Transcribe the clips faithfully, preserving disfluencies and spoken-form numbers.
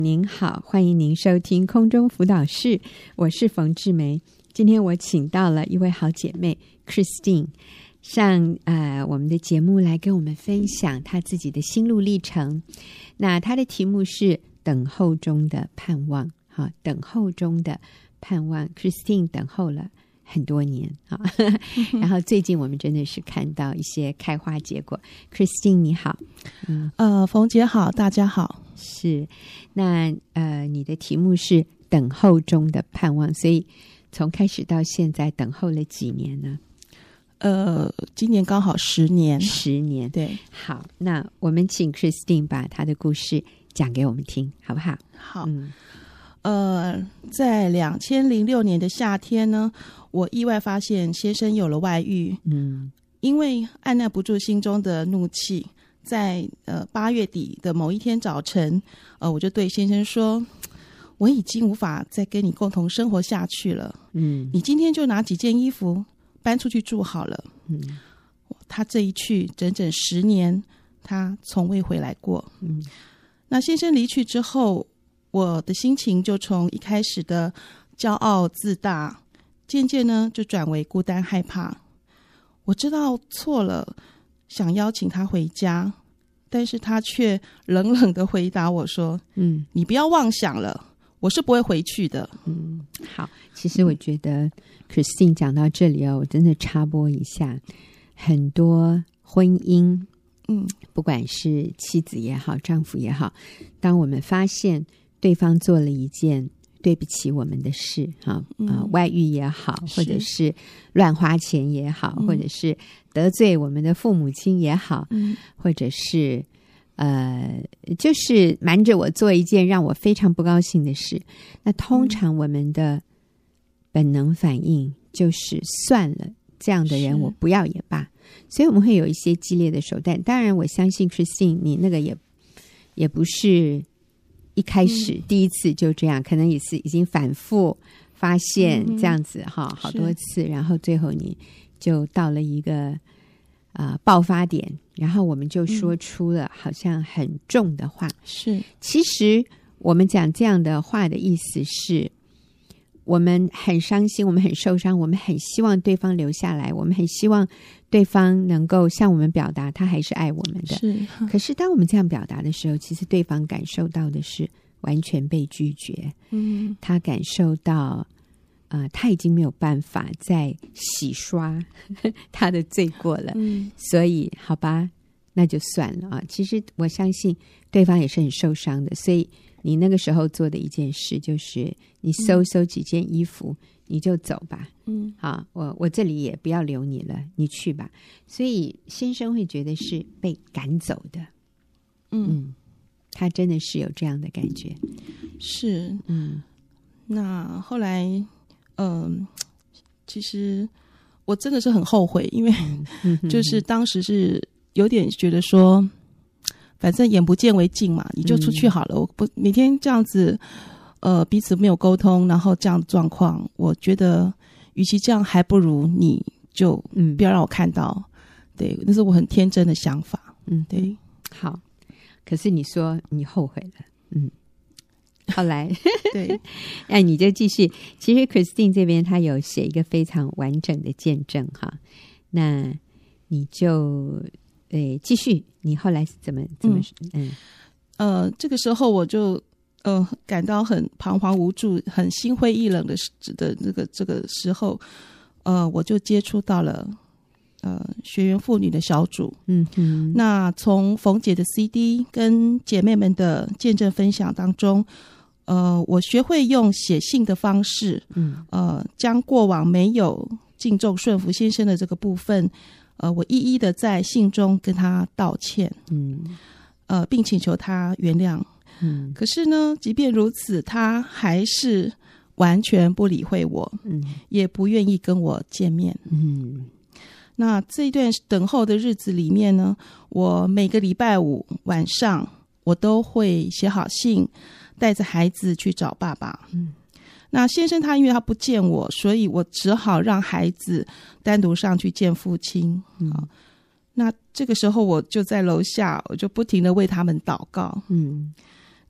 您好，欢迎您收听空中辅导室，我是冯志梅。今天我请到了一位好姐妹 Christine 上呃我们的节目来跟我们分享她自己的心路历程。那她的题目是等候中的盼望，好，等候中的盼望。Christine 等候了很多年啊，然后最近我们真的是看到一些开花结果。Christine 你好。 嗯，呃，冯姐好，大家好。 是，那呃，你的题目是等候中的盼望，所以从开始到现在等候了几年呢？ 呃，今年刚好十年。 十年， 对。 好，那我们请 Christine 把她的故事讲给我们听，好不好？ 好。 嗯， 呃，在两千零六年的夏天呢，我意外发现先生有了外遇。 嗯， 因为按捺不住心中的怒气，在呃八月底的某一天早晨，呃，我就对先生说，我已经无法再跟你共同生活下去了。 嗯， 你今天就拿几件衣服搬出去住好了。 嗯， 他这一去整整十年，他从未回来过。 嗯， 那先生离去之后，我的心情就从一开始的骄傲自大，渐渐呢就转为孤单害怕。我知道错了，想邀请他回家，但是他却冷冷的回答我说，嗯，你不要妄想了，我是不会回去的。 嗯，好，其实我觉得 Christine 讲到这里哦，我真的插播一下，很多婚姻，嗯，不管是妻子也好，丈夫也好，当我们发现对方做了一件对不起我们的事，哈、嗯呃，外遇也好，或者是乱花钱也好，嗯、或者是得罪我们的父母亲也好，嗯、或者是呃，就是瞒着我做一件让我非常不高兴的事，那通常我们的本能反应就是算了，这样的人我不要也罢，所以我们会有一些激烈的手段。当然，我相信 Christine 你那个也也不是一开始、嗯、第一次就这样，可能也是已经反复发现这样子哈、嗯，好多次，然后最后你就到了一个啊、呃、爆发点，然后我们就说出了好像很重的话。 是， 其实我们讲这样的话的意思是，我们很伤心，我们很受伤，我们很希望对方留下来，我们很希望对方能够向我们表达他还是爱我们的。 是， 可是当我们这样表达的时候，其实对方感受到的是完全被拒绝。嗯，他感受到呃，他已经没有办法再洗刷他的罪过了。嗯，所以好吧，那就算了啊。其实我相信对方也是很受伤的，所以你那个时候做的一件事就是你收收几件衣服、嗯、你就走吧。嗯，好，我我这里也不要留你了，你去吧。所以先生会觉得是被赶走的。嗯，嗯，他真的是有这样的感觉。 是，嗯，那后来嗯，其实我真的是很后悔，因为就是当时是有点觉得说反正眼不见为净嘛，你就出去好了、嗯、我不每天这样子呃彼此没有沟通，然后这样的状况，我觉得与其这样还不如你就不要让我看到、嗯、对，那是我很天真的想法。嗯，对。 好，可是你说你后悔了，嗯，后来对， 那你就继续。其实 Christine 这边她有写一个非常完整的见证哈，那你就呃继续，你后来是怎么怎么嗯呃这个时候我就呃感到很彷徨无助、很心灰意冷的的这个这个时候，呃我就接触到了呃学员妇女的小组。嗯哼，那从冯姐的 C D 跟姐妹们的见证分享当中，呃，我学会用写信的方式，嗯，呃，将过往没有敬重顺服先生的这个部分，呃，我一一的在信中跟他道歉，嗯，呃，并请求他原谅，嗯。可是呢，即便如此，他还是完全不理会我，嗯，也不愿意跟我见面，嗯。那这一段等候的日子里面呢，我每个礼拜五晚上，我都会写好信，带着孩子去找爸爸。嗯，那先生他因为他不见我，所以我只好让孩子单独上去见父亲。嗯，那这个时候我就在楼下，我就不停的为他们祷告。嗯，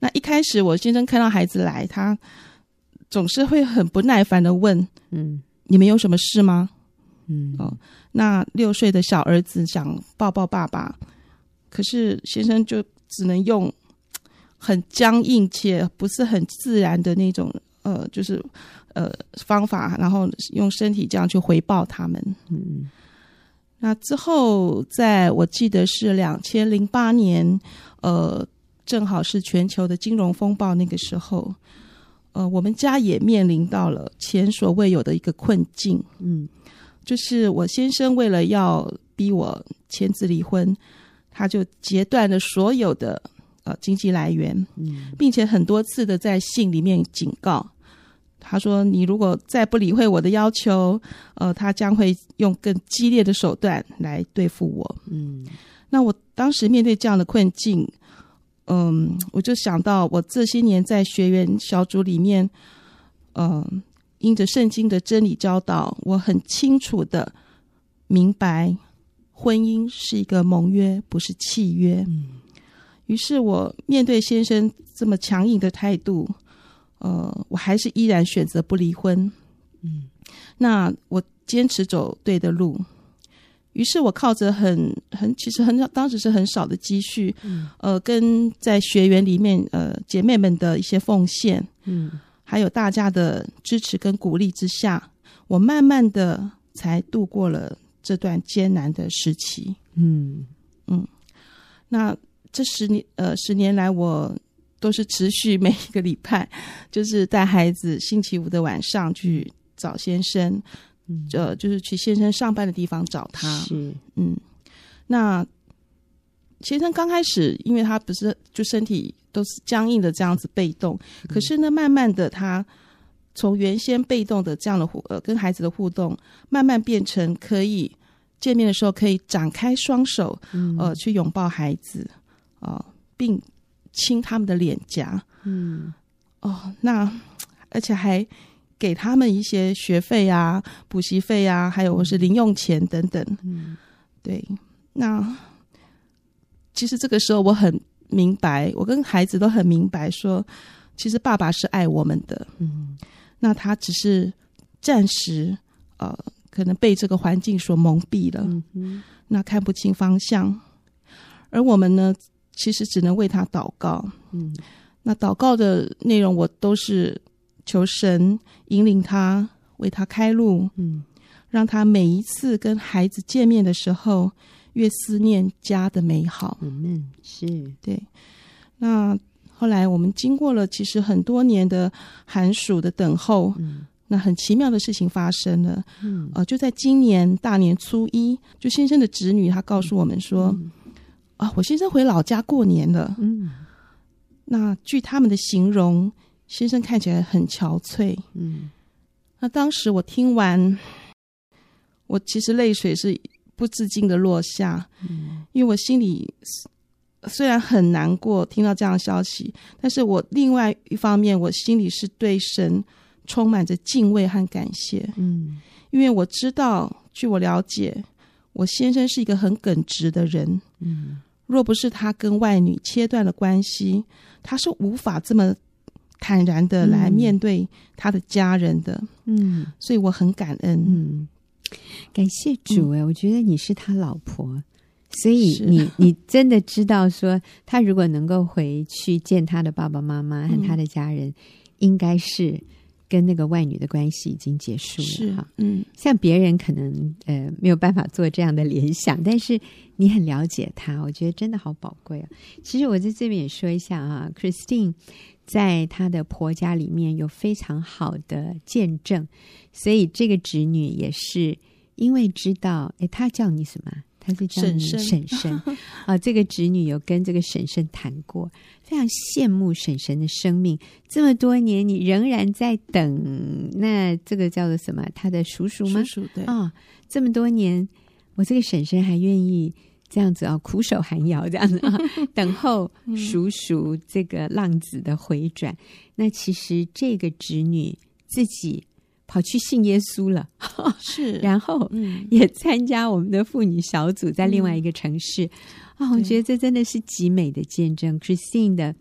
那一开始我先生看到孩子来，他总是会很不耐烦的问，嗯，你们有什么事吗？嗯，哦，那六岁的小儿子想抱抱爸爸，可是先生就只能用很僵硬且不是很自然的那种呃，就是呃方法，然后用身体这样去回报他们。嗯，那之后，在我记得是两千零八年，呃，正好是全球的金融风暴那个时候，呃，我们家也面临到了前所未有的一个困境。嗯，就是我先生为了要逼我签字离婚，他就截断了所有的呃经济来源，嗯，并且很多次的在信里面警告。他说你如果再不理会我的要求，呃，他将会用更激烈的手段来对付我。嗯，那我当时面对这样的困境，嗯，我就想到我这些年在学员小组里面，嗯，因着圣经的真理教导，我很清楚的明白婚姻是一个盟约，不是契约。嗯，于是我面对先生这么强硬的态度，呃，我还是依然选择不离婚。嗯，那我坚持走对的路。于是我靠着很很其实很当时是很少的积蓄，嗯，呃，跟在学员里面呃姐妹们的一些奉献，嗯，还有大家的支持跟鼓励之下，我慢慢的才度过了这段艰难的时期。嗯嗯，那这十年呃十年来，我都是持续每一个礼拜，就是带孩子星期五的晚上去找先生。呃，就是去先生上班的地方找他。是，嗯，那先生刚开始，因为他不是就身体都是僵硬的这样子被动，嗯，可是呢，慢慢的他从原先被动的这样的互呃跟孩子的互动，慢慢变成可以见面的时候可以展开双手，嗯，呃，去拥抱孩子啊，呃，并亲他们的脸颊。嗯，哦，那而且还给他们一些学费啊、补习费啊，还有是零用钱等等。嗯，对。那其实这个时候我很明白，我跟孩子都很明白说，其实爸爸是爱我们的。嗯，那他只是暂时呃，可能被这个环境所蒙蔽了。嗯嗯，那看不清方向，而我们呢，其实只能为他祷告。嗯，那祷告的内容我都是求神引领他，为他开路，嗯，让他每一次跟孩子见面的时候，越思念家的美好。嗯，是，对。那后来我们经过了其实很多年的寒暑的等候，嗯，那很奇妙的事情发生了。嗯，呃，就在今年大年初一，就先生的侄女她告诉我们说，嗯，啊，我先生回老家过年了。嗯，那据他们的形容，先生看起来很憔悴。嗯，那当时我听完，我其实泪水是不自禁的落下。嗯，因为我心里虽然很难过听到这样的消息，但是我另外一方面我心里是对神充满着敬畏和感谢。嗯，因为我知道，据我了解，我先生是一个很耿直的人。嗯，若不是他跟外女切断了关系，他是无法这么坦然的来面对他的家人的。嗯，所以我很感恩。嗯， 感谢主。哎，嗯，我觉得你是他老婆，所以你你真的知道说，他如果能够回去见他的爸爸妈妈和他的家人，嗯，应该是跟那个外女的关系已经结束了。哈，嗯，像别人可能呃没有办法做这样的联想，但是你很了解他，我觉得真的好宝贵啊。其实我在这边也说一下啊 ，Christine 在她的婆家里面有非常好的见证，所以这个侄女也是因为知道，哎，她叫你什么？她是叫你婶婶啊。这个侄女有跟这个婶婶谈过，非常羡慕婶婶的生命，这么多年你仍然在等，那这个叫做什么？她的叔叔吗？ 叔叔，对啊，这么多年，我这个婶婶还愿意这样子啊，苦守寒窑这样子啊，等候叔叔这个浪子的回转。嗯，那其实这个侄女自己跑去信耶稣了， 是， 然后也参加我们的妇女小组，在另外一个城市。啊，嗯，哦，我觉得这真的是极美的见证。Christine 的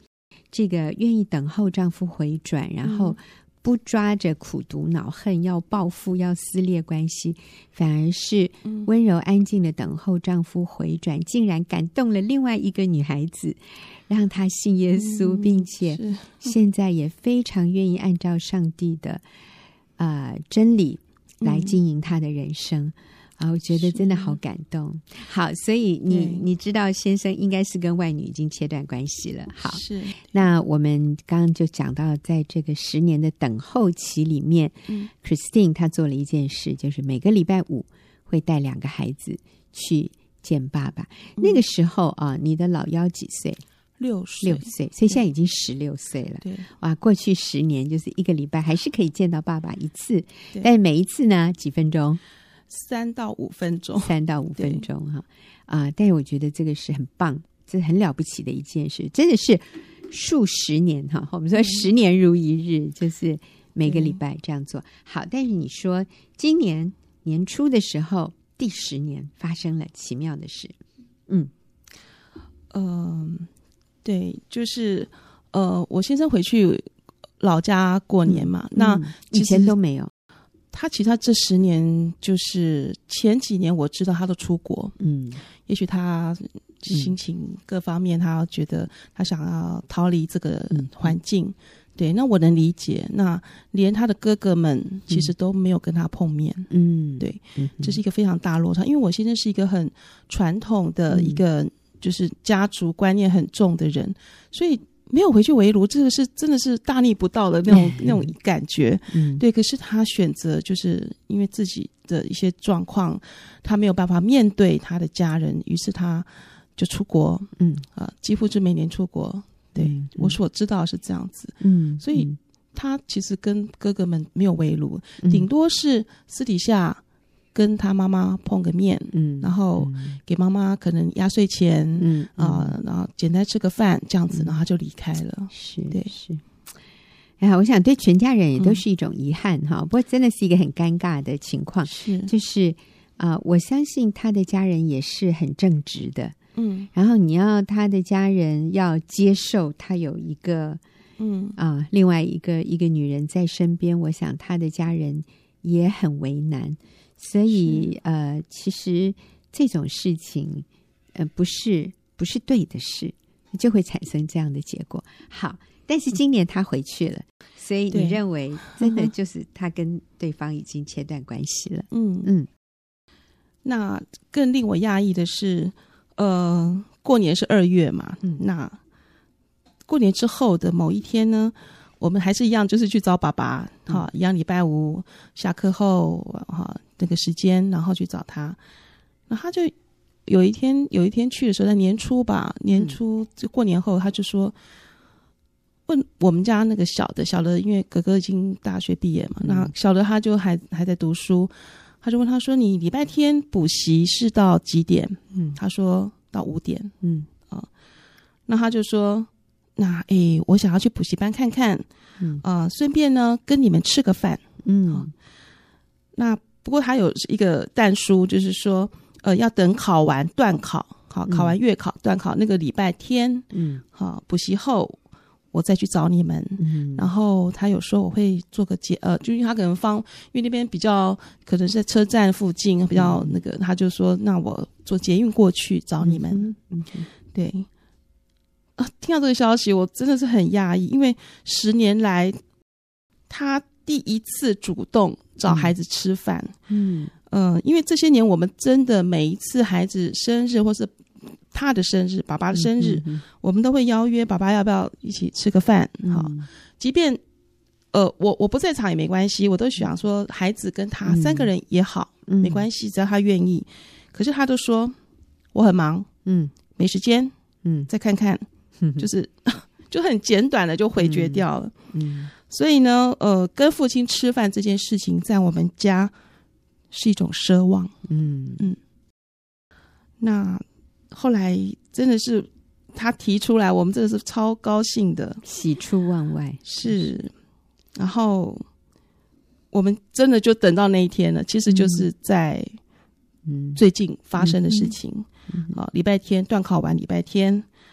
这个愿意等候丈夫回转，然后不抓着苦毒恼恨要报复要撕裂关系，反而是温柔安静的等候丈夫回转，竟然感动了另外一个女孩子，让她信耶稣，嗯、并且现在也非常愿意按照上帝的呃真理来经营她的人生。啊，我觉得真的好感动。好，所以你你知道先生应该是跟外女已经切断关系了。好， 是。 那我们刚刚就讲到，在这个十年的等候期里面，嗯，Christine 她做了一件事，就是每个礼拜五会带两个孩子去见爸爸。嗯、那个时候啊，你的老幺几岁？ 六岁， 六岁，所以现在已经十六岁了。 对， 哇，过去十年就是一个礼拜还是可以见到爸爸一次，但每一次呢，几分钟？ 三到五分钟， 三到五分钟哈啊、呃！但是我觉得这个是很棒，这是很了不起的一件事，真的是数十年哈。我们说十年如一日，嗯、就是每个礼拜这样做好。但是你说今年年初的时候，第十年发生了奇妙的事，嗯嗯、呃，对，就是呃，我先生回去老家过年嘛，嗯、那、嗯、 以前都没有。 他其实他这十年就是前几年我知道他都出国，嗯，也许他心情各方面他觉得他想要逃离这个环境，嗯、对，那我能理解。那连他的哥哥们其实都没有跟他碰面，嗯，对，嗯、这是一个非常大落差。因为我先生是一个很传统的一个就是家族观念很重的人，所以没有回去围炉，这个是真的是大逆不道的那种、嗯、那种感觉、嗯、对。可是他选择就是因为自己的一些状况他没有办法面对他的家人，于是他就出国，嗯啊、呃，几乎是每年出国，对、嗯、我所知道是这样子，嗯，所以他其实跟哥哥们没有围炉，顶、嗯、多是私底下跟他妈妈碰个面，嗯，然后给妈妈可能压岁钱，嗯啊、呃，然后简单吃个饭这样子，然后他就离开了。 是，对，是。哎呀，我想对全家人也都是一种遗憾哈、嗯。不过真的是一个很尴尬的情况，是，就是啊、呃，我相信他的家人也是很正直的，嗯，然后你要他的家人要接受他有一个，嗯啊、呃，另外一个一个女人在身边，我想他的家人也很为难。所以呃，其实这种事情呃不是不是对的事，就会产生这样的结果。好，但是今年他回去了，嗯、所以你认为真的就是他跟对方已经切断关系了？嗯嗯。 那更令我讶异的是，呃，过年是二月嘛，嗯，那过年之后的某一天呢，我们还是一样，就是去找爸爸，哈、嗯，一样礼拜五下课后，哈，那个时间，然后去找他。那他就有一天，有一天去的时候，在年初吧，年初就过年后，他就说，问我们家那个小的，小的，因为哥哥已经大学毕业嘛，嗯、那小的他就还还在读书，他就问他说：“你礼拜天补习是到几点？”嗯，他说到五点。嗯啊，那他就说。那诶，我想要去补习班看看，嗯啊，顺、呃、便呢跟你们吃个饭，嗯、哦。那不过他有一个但书，就是说，呃，要等考完段考，好，考完月考、段考那个礼拜天，嗯，好，补习后我再去找你们。嗯，然后他有说我会做个捷，呃，就因为他可能方，因为那边比较可能是在车站附近，比较那个，嗯、他就说那我坐捷运过去找你们。嗯，嗯对。听到这个消息我真的是很讶异，因为十年来他第一次主动找孩子吃饭，嗯嗯、呃，因为这些年我们真的每一次孩子生日或是他的生日爸爸的生日、嗯、我们都会邀约爸爸要不要一起吃个饭、嗯、好，即便呃我我不在场也没关系，我都想说孩子跟他三个人也好、嗯、没关系，只要他愿意，可是他都说我很忙，嗯，没时间，嗯，再看看，就是就很简短的就回绝掉了。嗯，嗯所以呢，呃，跟父亲吃饭这件事情，在我们家是一种奢望。嗯嗯。那后来真的是他提出来，我们真的是超高兴的， 喜出望外。 是，然后我们真的就等到那一天了。其实就是在最近发生的事情。嗯嗯、啊，礼拜天段考完，礼拜天。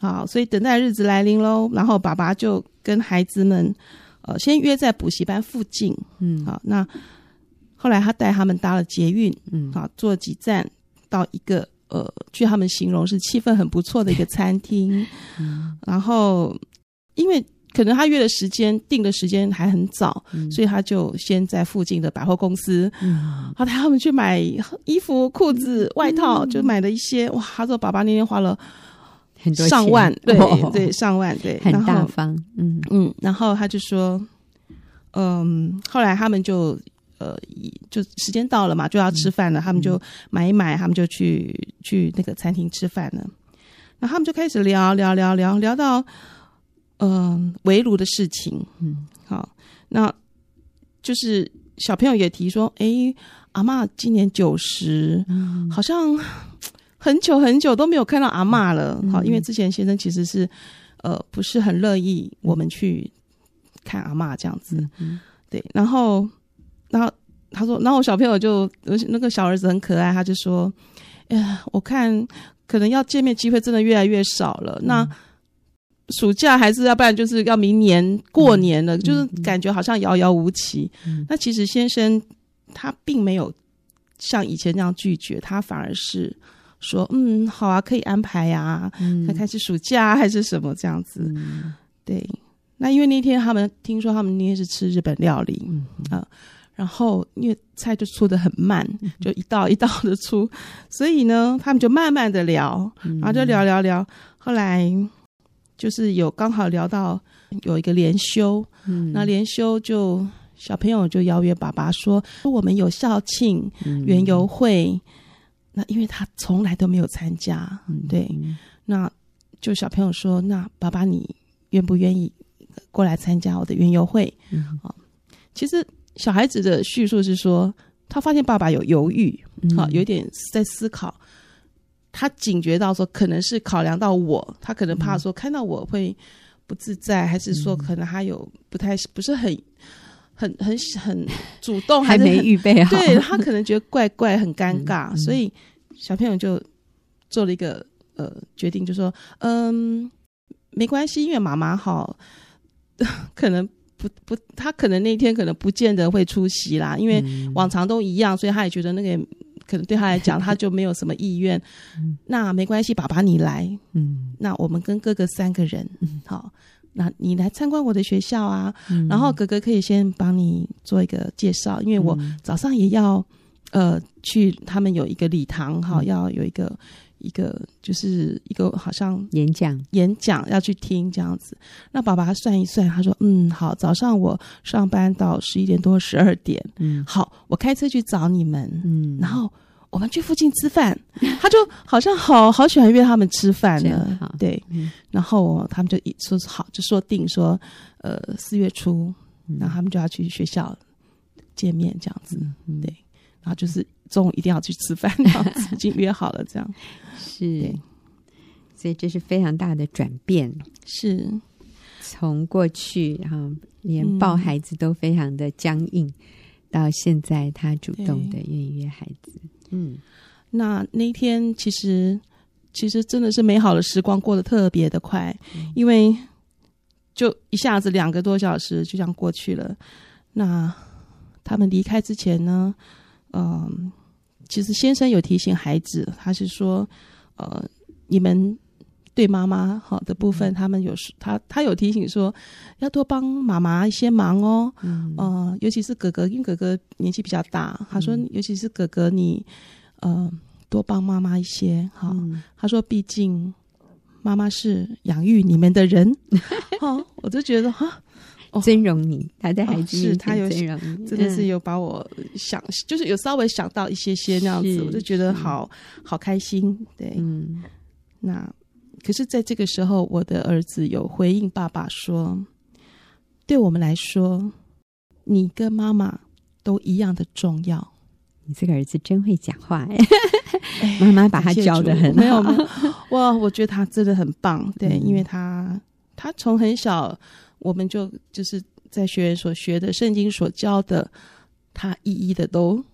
好，所以等待日子来临咯，然后爸爸就跟孩子们呃先约在补习班附近，嗯，好，那后来他带他们搭了捷运，嗯，好，坐了几站到一个呃据他们形容是气氛很不错的一个餐厅，嗯，然后因为可能他约的时间定的时间还很早，嗯，所以他就先在附近的百货公司，嗯，他带他们去买衣服、裤子、外套，嗯，就买了一些。哇，他说爸爸那天花了很多上万，对， 哦， 对，上万，对， 很大方，嗯嗯。然后他就说，嗯，后来他们就呃，就时间到了嘛，就要吃饭了，嗯，他们就买一买，他们就去去那个餐厅吃饭了。然后他们就开始聊聊聊聊聊到。嗯、呃，围炉的事情，嗯，好，那就是小朋友也提说，哎，阿嬷今年九十，嗯，好像很久很久都没有看到阿嬷了，嗯，好，因为之前先生其实是呃不是很乐意我们去看阿嬷这样子，嗯，对，然后然后他说，然后我小朋友就那个小儿子很可爱，他就说，哎呀，我看可能要见面机会真的越来越少了，嗯，那。暑假还是要不然就是要明年过年了，嗯，就是感觉好像遥遥无期，嗯，那其实先生他并没有像以前那样拒绝，他反而是说嗯好啊，可以安排啊，嗯，看看是暑假还是什么这样子，嗯，对。那因为那天他们听说他们那天是吃日本料理，嗯啊，然后因为菜就出得很慢，就一道一道的出，所以呢他们就慢慢的聊，然后就聊聊聊，后来就是有刚好聊到有一个连休，嗯，那连休就小朋友就邀约爸爸说我们有校庆园游会，嗯，那因为他从来都没有参加，嗯，对，那就小朋友说那爸爸你愿不愿意过来参加我的园游会，嗯，哦，其实小孩子的叙述是说他发现爸爸有犹豫，嗯，哦，有点在思考，他警觉到说可能是考量到我，他可能怕说看到我会不自在，嗯，还是说可能他有不太不是很很很很主动，还是还没预备好， 对，他可能觉得怪怪很尴尬，嗯，所以小朋友就做了一个呃决定，就说嗯没关系，因为妈妈好可能不不他可能那天可能不见得会出席啦，因为往常都一样，所以他也觉得那个可能对他来讲他就没有什么意愿，嗯，那没关系，爸爸你来，嗯，那我们跟哥哥三个人，嗯，好，那你来参观我的学校啊，嗯，然后哥哥可以先帮你做一个介绍，因为我早上也要呃去他们有一个礼堂，好，要有一个一个就是一个好像演讲演讲要去听这样子。那爸爸算一算，他说嗯好，早上我上班到十一点多十二点，嗯，好，我开车去找你们，嗯，然后我们去附近吃饭，他就好像好好喜欢约他们吃饭了，对，嗯，然后他们就说好，就说定说呃四月初，然后他们就要去学校见面这样子，嗯，对，然后就是中午一定要去吃饭，这样子已经约好了这样， 是，所以这是非常大的转变， 是从过去然后连抱孩子都非常的僵硬，嗯，到现在他主动的愿意约孩子，嗯， 那那一天其实其实真的是美好的时光过得特别的快，嗯，因为就一下子两个多小时就这样过去了。那他们离开之前呢，嗯，其实先生有提醒孩子，他是说，呃，你们对妈妈好的部分，他们有他他有提醒说，要多帮妈妈一些忙哦，嗯，呃，尤其是哥哥，因为哥哥年纪比较大，他说，尤其是哥哥你，呃，多帮妈妈一些，好，嗯，他说，毕竟妈妈是养育你们的人，好，我就觉得哈。 哦，尊荣你，他在孩子面前尊荣你， 哦，真的是有把我想，嗯，就是有稍微想到一些些那样子，我就觉得好好开心。对，嗯，那可是在这个时候，我的儿子有回应爸爸说，对我们来说，你跟妈妈都一样的重要。 你这个儿子真会讲话哎，妈妈把他教得很好， 没有没有，哇，我觉得他真的很棒。对，嗯，因为他他从很小。我们就就是在学院所学的圣经所教的，他一一的都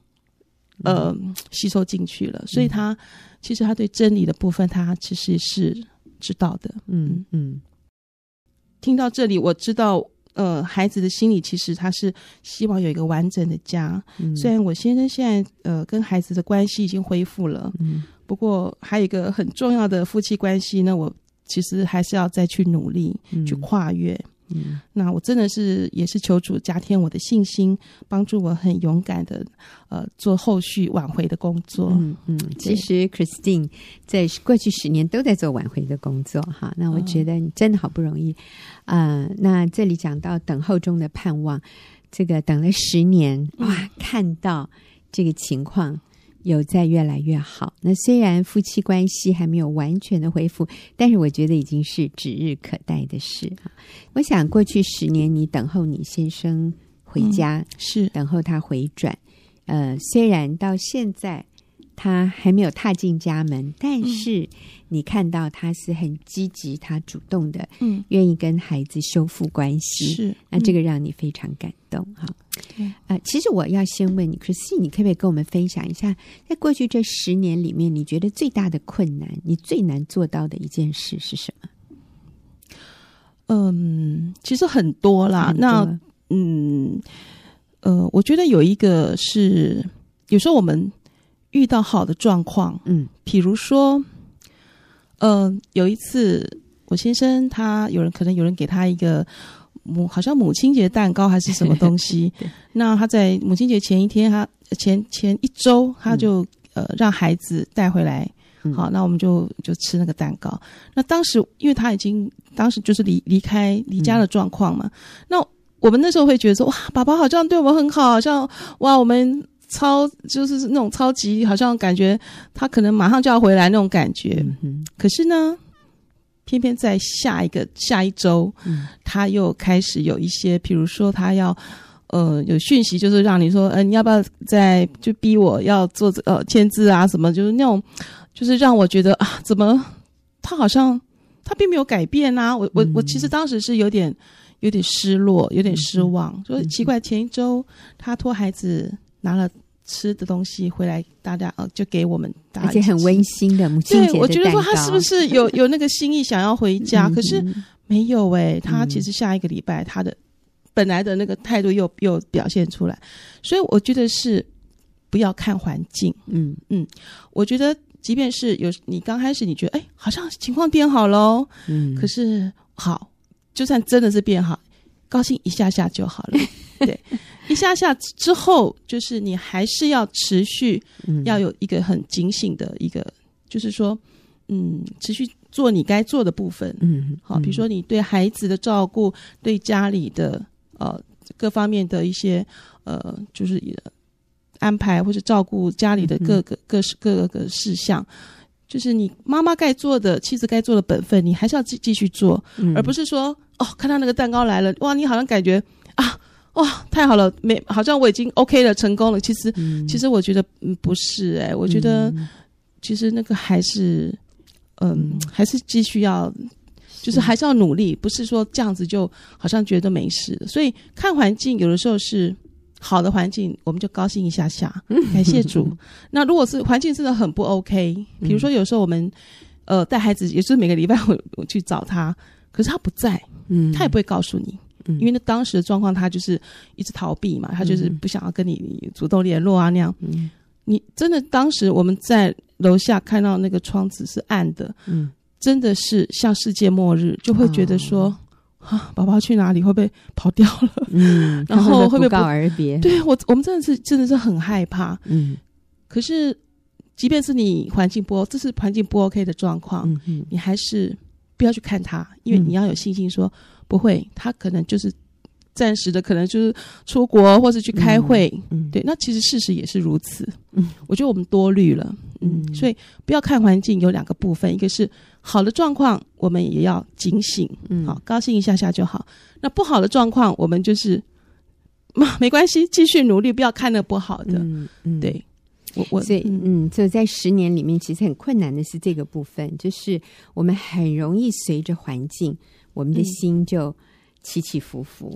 呃、嗯、吸收进去了，所以他其实他对真理的部分他其实是知道的。 嗯嗯， 听到这里，我知道，呃，孩子的心里其实他是希望有一个完整的家。嗯、虽然我先生现在呃跟孩子的关系已经恢复了，嗯，不过还有一个很重要的夫妻关系呢，我其实还是要再去努力、嗯、去跨越。嗯，那我真的是也是求主加添我的信心，帮助我很勇敢的呃做后续挽回的工作。 嗯嗯，其实 Christine 在过去十年都在做挽回的工作哈。那我觉得你真的好不容易啊、呃。那这里讲到等候中的盼望，这个等了十年哇，嗯、看到这个情况有在越来越好。那虽然夫妻关系还没有完全的恢复，但是我觉得已经是指日可待的事。我想过去十年你等候你先生回家、嗯、 是等候他回转，呃，虽然到现在他还没有踏进家门，但是你看到他是很积极，他主动的，嗯，愿意跟孩子修复关系， 是， 那这个让你非常感动哈。嗯呃、其实我要先问你 Christine 你可不可以跟我们分享一下，在过去这十年里面，你觉得最大的困难，你最难做到的一件事是什么？ 嗯，其实很多啦。很多那嗯呃，我觉得有一个是，有时候我们遇到好的状况，嗯，比如说，呃，有一次我先生他有人可能有人给他一个母好像母亲节蛋糕还是什么东西，那他在母亲节前一天，他前前一周他就、嗯、呃让孩子带回来。好，那我们就就吃那个蛋糕。那当时因为他已经当时就是离离开离家的状况嘛、嗯，那我们那时候会觉得说，哇，爸爸好像对我们很好，好像哇我们超就是那种超级好像感觉他可能马上就要回来那种感觉。嗯、可是呢，偏偏在下一个下一周、嗯，他又开始有一些，比如说他要。呃，有讯息就是让你说，呃，你要不要再就逼我要做呃签字啊什么，就是那种，就是让我觉得啊，怎么他好像他并没有改变啊，我我我其实当时是有点有点失落，有点失望，嗯、说奇怪，前一周他托孩子拿了吃的东西回来，大家呃就给我们大家， 而且很温馨的母亲节的蛋糕。 对，我觉得说他是不是有有那个心意想要回家，可是没有诶、欸，他其实下一个礼拜他的。本来的那个态度又又表现出来，所以我觉得是不要看环境，嗯嗯，我觉得即便是有你刚开始你觉得哎好像情况变好咯，嗯，可是好，就算真的是变好，高兴一下下就好了，对，一下下之后就是你还是要持续、嗯、要有一个很警醒的一个，就是说嗯持续。做你该做的部分，嗯，好，比如说你对孩子的照顾，对家里的呃各方面的一些呃，就是安排或者照顾家里的各个、嗯、各各个事项，就是你妈妈该做的、妻子该做的本分，你还是要继继续做、嗯，而不是说哦，看到那个蛋糕来了，哇，你好像感觉啊，哇，太好了，没，好像我已经 OK 了，成功了。其实，嗯、其实我觉得嗯不是、欸，哎，我觉得、嗯、其实那个还是。嗯，还是继续要，就是还是要努力，不是说这样子就好像觉得没事了。所以看环境，有的时候是好的环境，我们就高兴一下下，感谢主。那如果是环境真的很不 OK， 比如说有时候我们呃带孩子，也是每个礼拜我我去找他，可是他不在，嗯，他也不会告诉你，嗯，因为那当时的状况，他就是一直逃避嘛，他就是不想要跟你主动联络啊那样。嗯，你真的当时我们在。楼下看到那个窗子是暗的，嗯，真的是像世界末日，就会觉得说，哦、啊，宝宝去哪里？会不会跑掉了？嗯，然后会不会不告而别？ 对我，我们真的是真的是很害怕。嗯，可是即便是你环境不，这是环境不 OK 的状况，嗯嗯，你还是不要去看他，因为你要有信心说，不会，他可能就是暂时的，可能就是出国或是去开会，嗯嗯，对，那其实事实也是如此。嗯，我觉得我们多虑了。嗯，所以不要看环境，有两个部分，一个是好的状况，我们也要警醒，嗯，好，高兴一下下就好。那不好的状况，我们就是没关系，继续努力，不要看那不好的。嗯嗯，对，我我所以嗯，就在十年里面，其实很困难的是这个部分，就是我们很容易随着环境，我们的心就起起伏伏。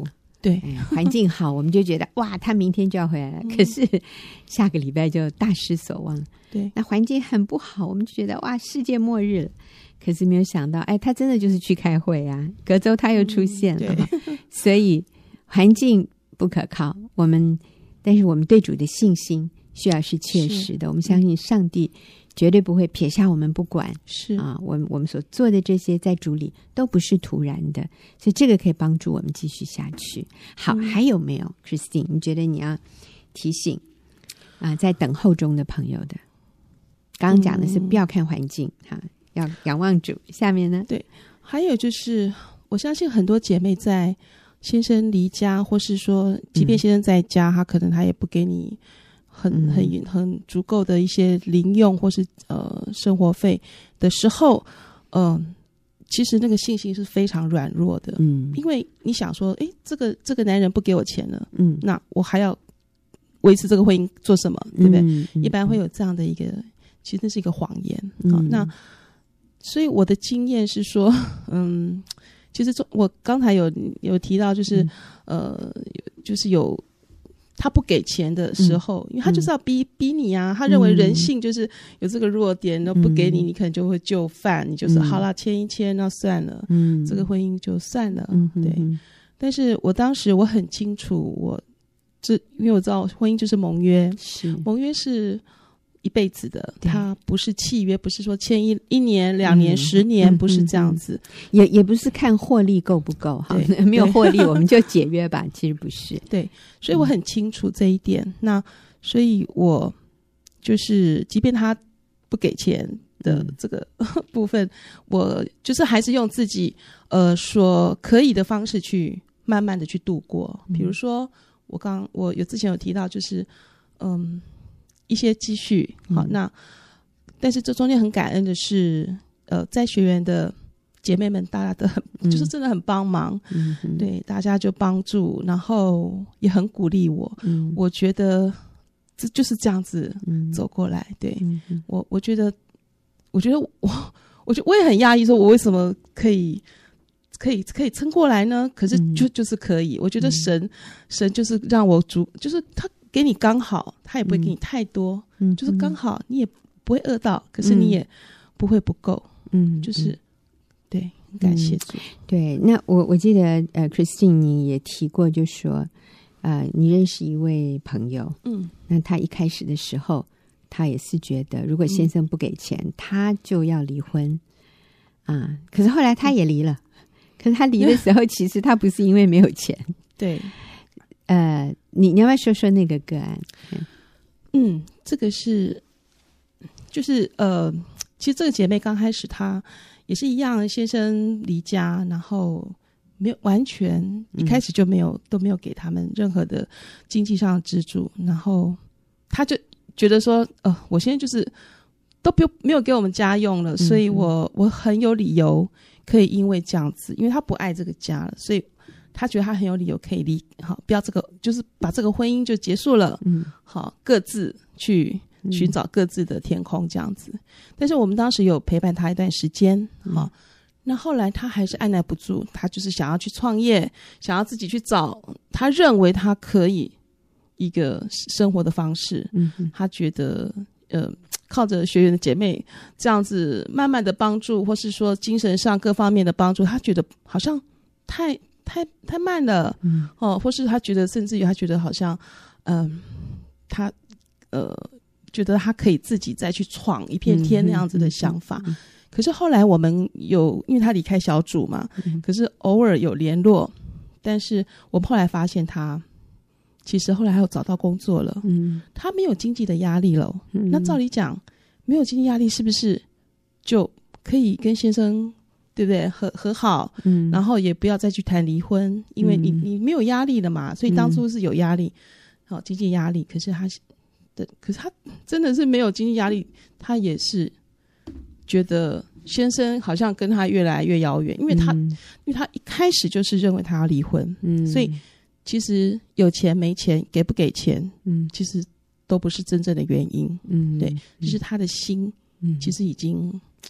对， 环境好我们就觉得哇他明天就要回来了、嗯、可是下个礼拜就大失所望。 对， 那环境很不好我们就觉得哇世界末日了，可是没有想到哎他真的就是去开会啊，隔周他又出现了、嗯、所以环境不可靠，我们但是我们对主的信心需要是切实的，我们相信上帝绝对不会撇下我们不管， 是啊，我们我们所做的这些在主里都不是突然的，所以这个可以帮助我们继续下去。好、嗯、还有没有 Christine 你觉得你要提醒啊，在等候中的朋友的？刚刚讲的是不要看环境、嗯啊、要仰望主，下面呢？ 对，还有就是我相信很多姐妹在先生离家，或是说即便先生在家、嗯、他可能他也不给你很很很足够的一些零用或是呃生活费的时候，嗯、呃，其实那个信心是非常软弱的，嗯，因为你想说，哎，这个这个男人不给我钱了，嗯，那我还要维持这个婚姻做什么，对不对？嗯嗯、一般会有这样的一个，其实那是一个谎言，好、嗯，那所以我的经验是说，嗯，其实我刚才有有提到，就是、嗯、呃，就是有。他不给钱的时候、嗯、因为他就是要逼逼你啊，他认为人性就是有这个弱点，都、嗯、不给你你可能就会就范，你就是、嗯、好啦签一签那算了、嗯、这个婚姻就算了、嗯、对、嗯、但是我当时我很清楚，我这因为我知道婚姻就是盟约，是盟约是一辈子的，它不是契约，不是说签一一年两年、嗯、十年、嗯、不是这样子、嗯、 也也不是看获利够不够，好，没有获利我们就解约吧其实不是， 对，所以我很清楚这一点、嗯、那所以我就是即便他不给钱的这个部分、嗯、我就是还是用自己呃说可以的方式去慢慢的去度过、嗯、比如说我刚我有之前有提到就是嗯一些积蓄，好、嗯，那但是这中间很感恩的是，呃，在学员的姐妹们，大家都很、嗯、就是真的很帮忙，嗯，对，大家就帮助，然后也很鼓励我，嗯，我觉得这就是这样子走过来，嗯、对、嗯、我，我觉得，我觉得我，我觉得我也很讶异，说我为什么可以。可以可以撑过来呢？可是就、嗯、就是可以，我觉得神、嗯、神就是让我足，就是他给你刚好，他也不会给你太多，嗯，就是刚好，你也不会饿到，可是你也不会不够，嗯，就是、嗯、对，很感谢主、嗯。 对，那我我记得呃 ，Christine 你也提过，就说呃，你认识一位朋友，嗯，那他一开始的时候，他也是觉得如果先生不给钱，嗯、他就要离婚啊，可是后来他也离了。可是他离的时候其实他不是因为没有钱， 对， 呃，你你要不要说说那个个案？ 嗯，这个是就是呃，其实这个姐妹刚开始她也是一样，先生离家，然后没有完全一开始就没有、嗯、都没有给他们任何的经济上的资助，然后她就觉得说，呃，我现在就是都不没有给我们家用了，所以我、嗯、我很有理由。可以因为这样子，因为他不爱这个家了，所以他觉得他很有理由可以离，好，不要这个，就是把这个婚姻就结束了，嗯，好，各自去寻找各自的天空这样子。嗯、但是我们当时有陪伴他一段时间，好、嗯，那后来他还是按捺不住，他就是想要去创业，想要自己去找他认为他可以一个生活的方式，嗯，他觉得呃。靠着学员的姐妹这样子慢慢的帮助，或是说精神上各方面的帮助，他觉得好像太太太慢了，嗯，哦，或是他觉得甚至于他觉得好像，嗯、呃，他呃觉得他可以自己再去闯一片天那样子的想法。嗯嗯嗯嗯、可是后来我们有，因为他离开小组嘛，嗯、可是偶尔有联络，但是我们后来发现他。其实后来还有找到工作了，嗯，他没有经济的压力了、嗯。那照理讲，没有经济压力，是不是就可以跟先生，对不对？和和好，嗯，然后也不要再去谈离婚，因为你、嗯、你没有压力了嘛。所以当初是有压力，好、嗯、经济压力。可是他的，可是他真的是没有经济压力，他也是觉得先生好像跟他越来越遥远，因为他、嗯、因为他一开始就是认为他要离婚，嗯，所以。其实有钱没钱，给不给钱，嗯，其实都不是真正的原因，嗯，对，就是他的心，嗯，其实已经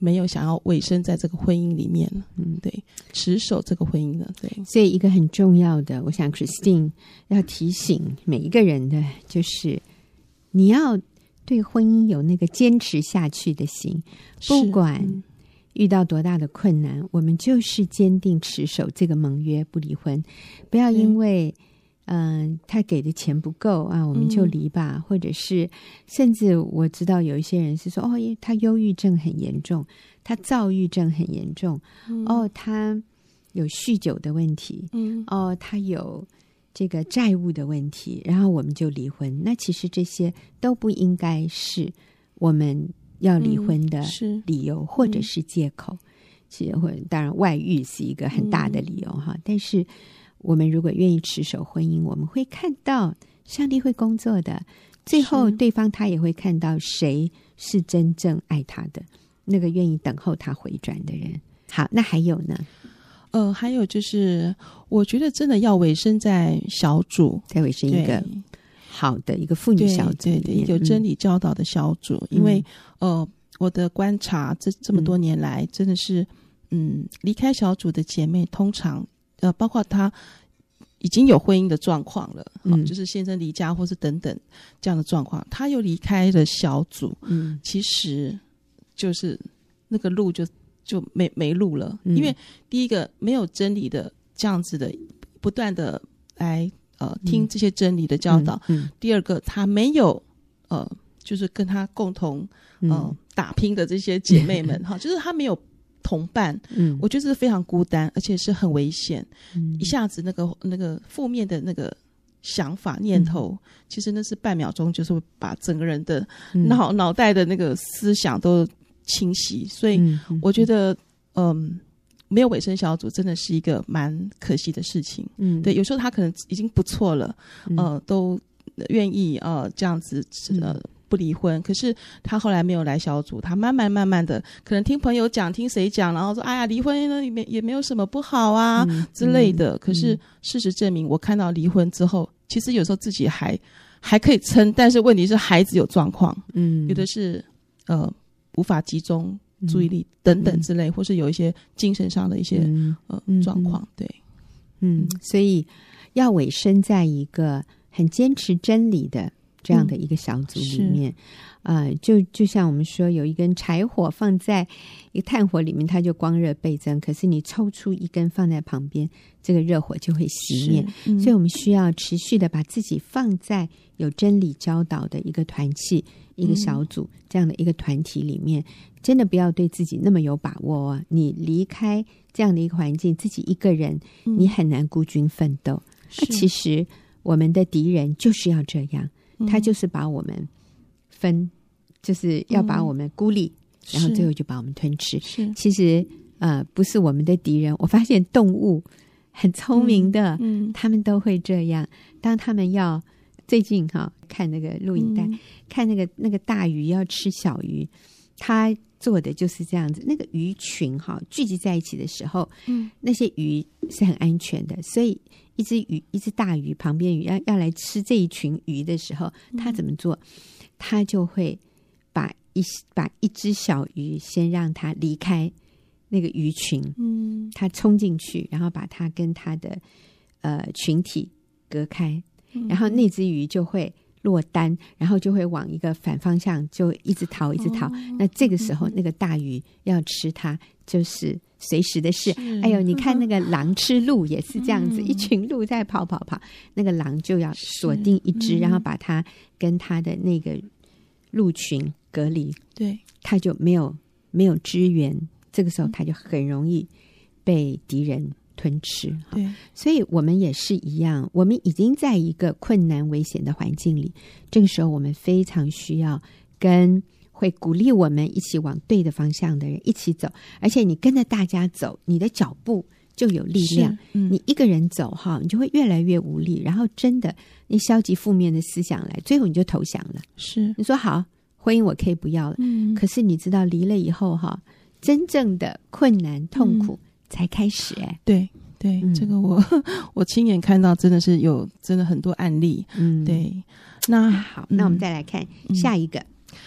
没有想要委身在这个婚姻里面了，嗯，对，持守这个婚姻了，对。 所以一个很重要的，我想 Christine 要提醒每一个人的，就是你要对婚姻有那个坚持下去的心，不管遇到多大的困难，我们就是坚定持守这个盟约，不离婚，不要因为嗯、呃，他给的钱不够啊，我们就离吧、嗯、或者是甚至我知道有一些人是说，哦，他忧郁症很严重，他躁郁症很严重、嗯、哦，他有酗酒的问题、嗯、哦，他有这个债务的问题，然后我们就离婚。那其实这些都不应该是我们要离婚的理由、嗯、或者是借口。其实当然外遇是一个很大的理由哈、嗯，但是我们如果愿意持守婚姻，我们会看到上帝会工作的，最后对方他也会看到谁是真正爱他的，那个愿意等候他回转的人。好，那还有呢？ 呃，还有就是我觉得真的要委身在小组， 在委身一个好的一个妇女小组里面， 对对对，有真理教导的小组、嗯、因为呃，我的观察这这么多年来、嗯、真的是嗯，离开小组的姐妹通常呃，包括她已经有婚姻的状况了、嗯、就是先生离家或是等等这样的状况，她又离开了小组，嗯，其实就是那个路就就没没路了、嗯、因为第一个没有真理的这样子的不断的来呃听这些真理的教导、嗯嗯、第二个她没有呃就是跟她共同呃、嗯、打拼的这些姐妹们哈、嗯，就是她没有同伴，嗯，我觉得这是非常孤单，而且是很危险。嗯，一下子那个那个负面的那个想法念头、嗯，其实那是半秒钟，就是会把整个人的脑、嗯、脑袋的那个思想都清晰。所以我觉得，嗯，嗯没有委身小组真的是一个蛮可惜的事情。嗯，对，有时候他可能已经不错了，嗯、呃，都愿意呃这样子呃。嗯不离婚，可是他后来没有来小组，他慢慢慢慢的可能听朋友讲，听谁讲，然后说哎呀离婚呢也没也没有什么不好啊、嗯、之类的、嗯、可是事实证明我看到离婚之后其实有时候自己还还可以撑，但是问题是孩子有状况，嗯，有的是呃无法集中注意力等等之类、嗯、或是有一些精神上的一些、嗯、呃状况，对， 嗯，所以要委身在一个很坚持真理的这样的一个小组里面，嗯、呃，就就像我们说，有一根柴火放在一个炭火里面，它就光热倍增。可是你抽出一根放在旁边，这个热火就会熄灭。嗯、所以我们需要持续的把自己放在有真理教导的一个团契、一个小组、嗯、这样的一个团体里面。真的不要对自己那么有把握哦。你离开这样的一个环境，自己一个人，嗯、你很难孤军奋斗。那其实我们的敌人就是要这样。他就是把我们分，就是要把我们孤立、嗯、然后最后就把我们吞吃。其实呃，不是我们的敌人。我发现动物很聪明的、嗯嗯、他们都会这样。当他们要最近哈、哦、看那个录影带、嗯、看那个那个大鱼要吃小鱼，他做的就是这样子。那个鱼群哈、哦、聚集在一起的时候、嗯、那些鱼是很安全的，所以一只鱼一只大鱼旁边鱼要要来吃这一群鱼的时候，他怎么做？他就会把一把一只小鱼先让它离开那个鱼群，嗯，他冲进去，然后把它跟他的呃群体隔开，然后那只鱼就会落单，然后就会往一个反方向就一直逃一直逃、哦、那这个时候、嗯、那个大鱼要吃它就是随时的事。哎呦，你看那个狼吃鹿也是这样子、嗯、一群鹿在跑跑跑，那个狼就要锁定一只、嗯、然后把它跟它的那个鹿群隔离，对，它就没有没有支援，这个时候它就很容易被敌人吞吃。对，所以我们也是一样，我们已经在一个困难危险的环境里，这个时候我们非常需要跟会鼓励我们一起往对的方向的人一起走，而且你跟着大家走，你的脚步就有力量、嗯、你一个人走哈，你就会越来越无力，然后真的你消极负面的思想来，最后你就投降了。是，你说好婚姻我可以不要了、嗯、可是你知道离了以后哈，真正的困难痛苦、嗯才开始。哎、欸，对对、嗯，这个我我亲眼看到，真的是有真的很多案例。嗯，对。那好、嗯，那我们再来看下一个。嗯、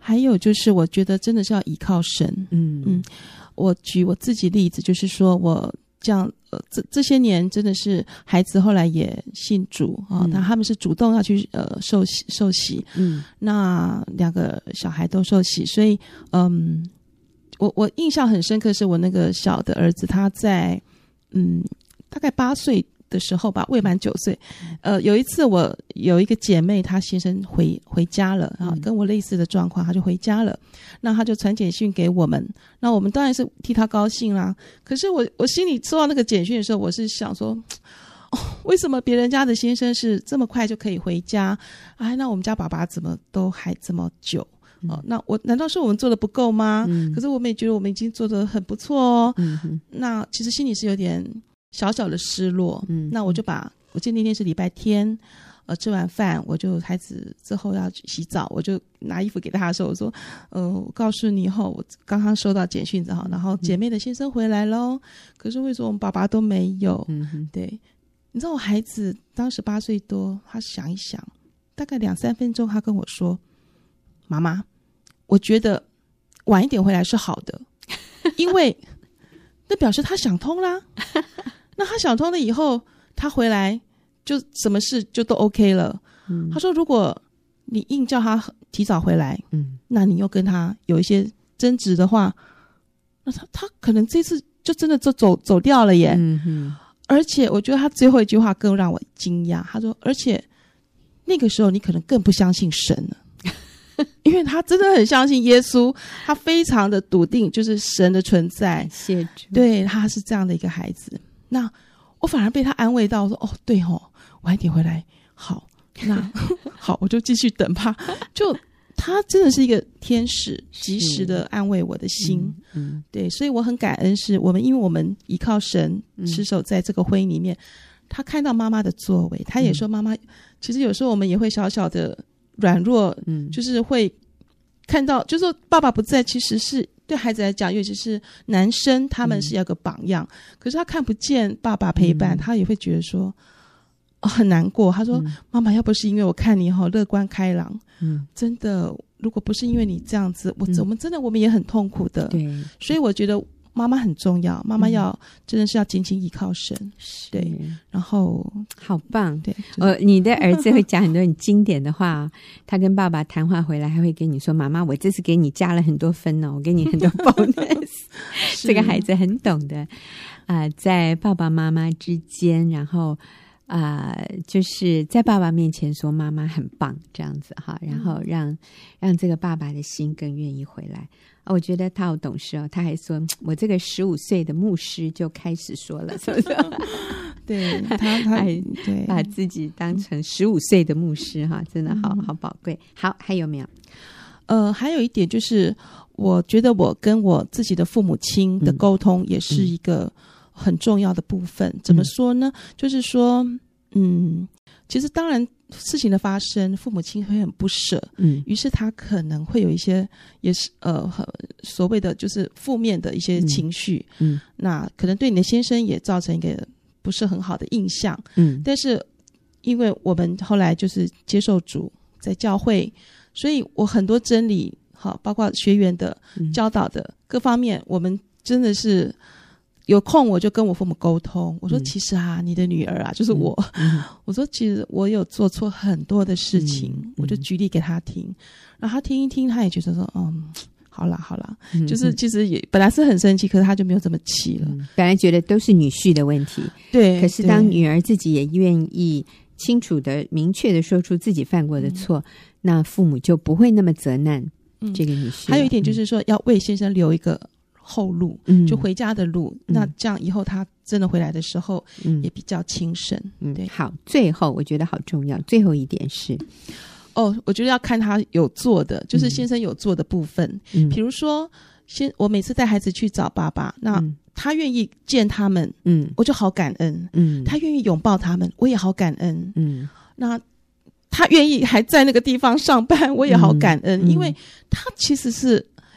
还有就是我觉得真的是要依靠神。 嗯嗯，我举我自己例子，就是说我这样呃这这些年真的是孩子后来也信主啊，那、嗯、他们是主动要去呃受洗受洗，嗯，那两个小孩都受洗，所以嗯，我我印象很深刻，是我那个小的儿子，他在嗯大概八岁的时候吧，未满九岁，呃，有一次我有一个姐妹，她先生回回家了啊，跟我类似的状况，她就回家了，那她就传简讯给我们，那我们当然是替她高兴啦。可是我我心里收到那个简讯的时候，我是想说，哦，为什么别人家的先生是这么快就可以回家？哎，那我们家爸爸怎么都还这么久？哦，那我难道是我们做的不够吗？嗯、可是我们也觉得我们已经做得很不错哦。嗯、那其实心里是有点小小的失落。嗯，那我就把我记得那天是礼拜天，呃，吃完饭我就孩子之后要洗澡，我就拿衣服给他的时候，我说，呃，我告诉你以后，我刚刚收到简讯之后，然后姐妹的先生回来咯，可是为什么我们爸爸都没有？嗯，对，你知道我孩子当时八岁多，他想一想，大概两三分钟，他跟我说，妈妈，我觉得晚一点回来是好的，因为那表示他想通啦。那他想通了以后，他回来就什么事就都 OK 了。嗯、他说，如果你硬叫他提早回来，嗯，那你又跟他有一些争执的话，那他他可能这次就真的就走走掉了耶。嗯哼。而且我觉得他最后一句话更让我惊讶，他说，而且那个时候你可能更不相信神了。因为他真的很相信耶稣，他非常的笃定就是神的存在， 谢主， 对，他是这样的一个孩子。那我反而被他安慰到，我说哦对哦，晚一点回来好，那好，我就继续等吧。就他真的是一个天使，及时的安慰我的心。嗯嗯、对，所以我很感恩，是我们因为我们依靠神持守在这个婚姻里面，他看到妈妈的作为，他也说妈妈、嗯、其实有时候我们也会小小的软弱，嗯，就是会看到，就是说爸爸不在，其实是对孩子来讲，尤其是男生，他们是要个榜样。嗯、可是他看不见爸爸陪伴，嗯、他也会觉得说、哦、很难过。他说：“嗯、妈妈，要不是因为我看你好乐观开朗，嗯，真的，如果不是因为你这样子，我、嗯、我们真的我们也很痛苦的。对，所以我觉得。”妈妈很重要，妈妈要、嗯、真的是要紧紧依靠神，对，然后好棒，对，呃，你的儿子会讲很多很经典的话，他跟爸爸谈话回来，还会跟你说：“妈妈，我这次给你加了很多分哦，我给你很多 bonus。”这个孩子很懂的，啊、呃，在爸爸妈妈之间，然后啊、呃，就是在爸爸面前说妈妈很棒这样子哈，然后让、嗯、让这个爸爸的心更愿意回来。我觉得他好懂事哦，他还说我这个十五岁的牧师就开始说了，是不是？ 对，他他对把自己当成十五岁的牧师哈，真的好好宝贵。好，还有没有？ 呃，还有一点就是，我觉得我跟我自己的父母亲的沟通也是一个很重要的部分。嗯、怎么说呢？就是说，嗯，其实当然。事情的发生，父母亲会很不舍，嗯，于是他可能会有一些，也是呃所谓的就是负面的一些情绪，嗯，嗯那可能对你的先生也造成一个不是很好的印象，嗯，但是因为我们后来就是接受主，在教会，所以我很多真理，好，包括学员的教导的、嗯、各方面，我们真的是。有空我就跟我父母沟通，我说其实啊、嗯、你的女儿啊就是我、嗯、我说其实我有做错很多的事情、嗯、我就举例给他听，然后他听一听，他也觉得说嗯好啦好啦、嗯、就是其实也本来是很生气，可是他就没有这么气了、嗯、 本来觉得都是女婿的问题，对，可是当女儿自己也愿意清楚的明确的说出自己犯过的错、嗯、那父母就不会那么责难这个女婿、嗯、 还有一点就是说、嗯、要为先生留一个后路，就回家的路、嗯、那这样以后他真的回来的时候、嗯、也比较轻省、 嗯、对。好，最后我觉得好重要，最后一点是哦，我觉得要看他有做的，就是先生有做的部分、嗯、比如说先我每次带孩子去找爸爸，那、嗯、他愿意见他们，嗯，我就好感恩，嗯，他愿意拥抱他们，我也好感恩，嗯，那他愿意还在那个地方上班，我也好感恩、嗯、因为他其实是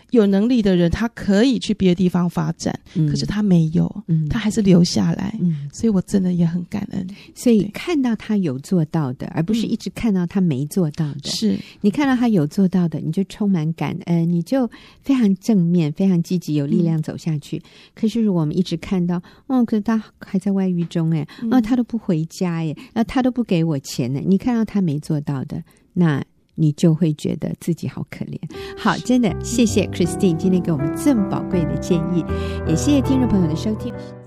有能力的人他可以去别的地方发展，嗯、可是他没有、嗯、他还是留下来、嗯、所以我真的也很感恩。 所以看到他有做到的，而不是一直看到他没做到的、嗯、 是你看到他有做到的，你就充满感恩，你就非常正面非常积极有力量走下去、嗯、可是如果我们一直看到哦，可是他还在外遇中耶、嗯、哦，他都不回家耶，那他都不给我钱呢，你看到他没做到的，那你就会觉得自己好可怜。好，真的谢谢 Christine 今天给我们这么宝贵的建议，也谢谢听众朋友的收听。